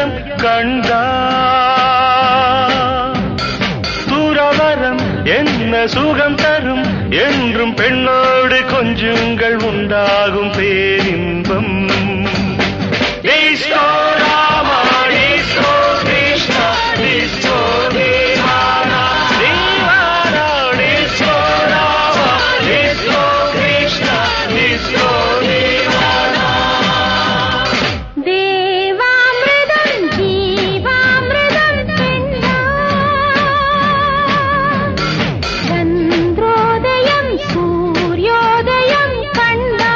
சூரியோதயம் கண்டா துறவரம் என்ன சுகம் தரும் என்றும் பெண்ணோடு கொஞ்சங்கள் உண்டாகும் பேரின்பம். Disco Rama disco Krishna disco தீவானா தீவானா disco Rama disco Krishna disco தீவானா. தேவாமிர்தம் ஜீவாமிர்தம் பெண்ணா சந்திரோதயம் சூரியோதயம் கண்டா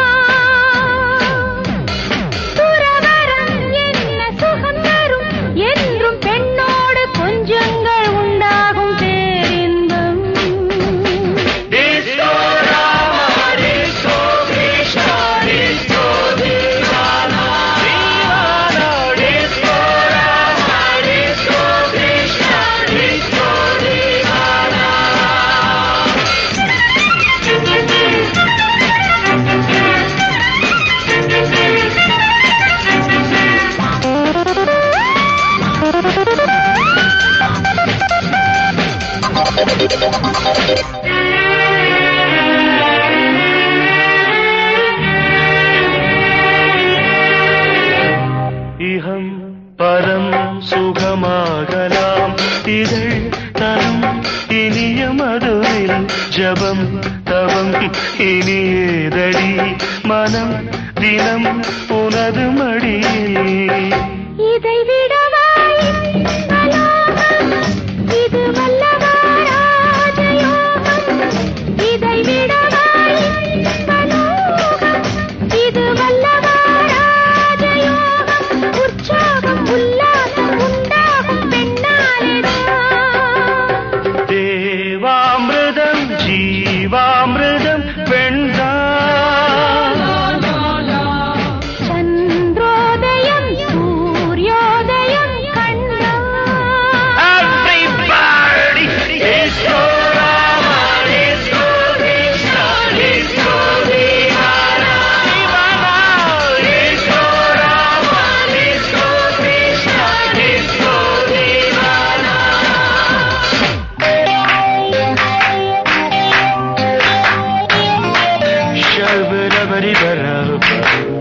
துறவரம் என்ன சுகம் தரும் என்றும் பெண்ணோடு கொஞ்சங்கள் உண்டாகும் பேரின்பம். Disco Rama disco Krishna disco தீவானா தீவானா disco Rama disco Krishna disco தீவானா. இஹம் பரம் சுகமாகலாம் இதழ் தரும் இனிய மதுவில் ஜபம் தவம் இனியேதடி மனம் தினம் உனது மடியில். இதை விடவாய் அலோகம் இது வல்லவா ராஜயோகம். இதை விடவாய் அலோகம் இது வல்லவா ராஜயோகம். உற்சாகம் உல்லாசம் உண்டாகும் பெண்ணாலேதான். தேவாமிர்தம் ஜீவாமிர்தம் பெண்தான் சந்திரோதயம் சூரியோதயம் கண்டா Everybody, disco Rama, disco Krishna, disco Divana, Divana, disco Rama, disco Krishna, disco Divana. Shabba-dabba-dee-ba-da-ba.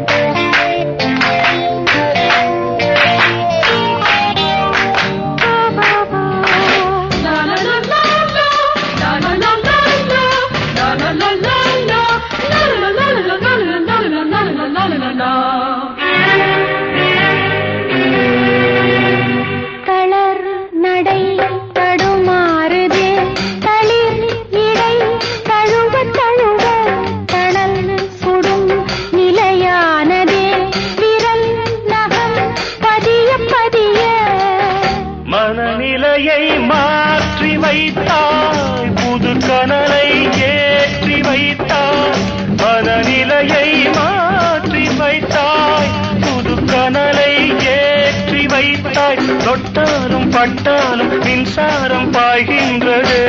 தளர் நடை தடுமாறுதே தளிர் இடை தழுவ தழுவ தணல் சுடும் நிலையானதே விரல் நகம் பதிய பதிய. மனநிலையை மாற்றி வைத்தாய் புது கனலை ஏற்றி வைத்தாய். மனநிலையை மாற்றி வைத்தாய் புது கனலை ஏற்றி வைத்தாய். தொட்டாலும் பட்டாலும் மின்சாரம் பாய்கின்றது.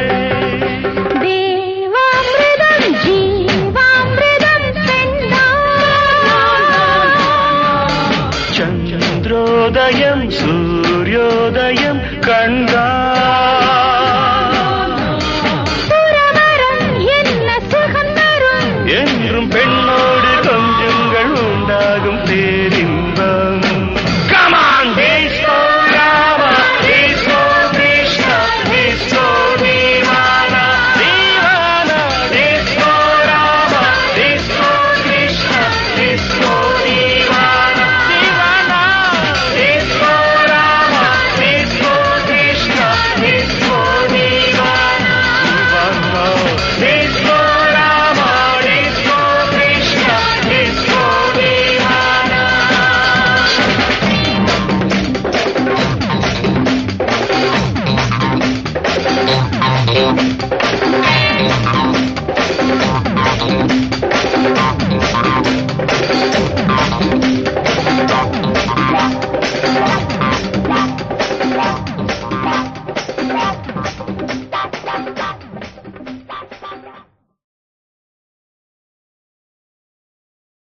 தேவாமிர்தம் ஜீவாமிர்தம் பெண்ணா சந்திரோதயம் சூரியோதயம் கண்டா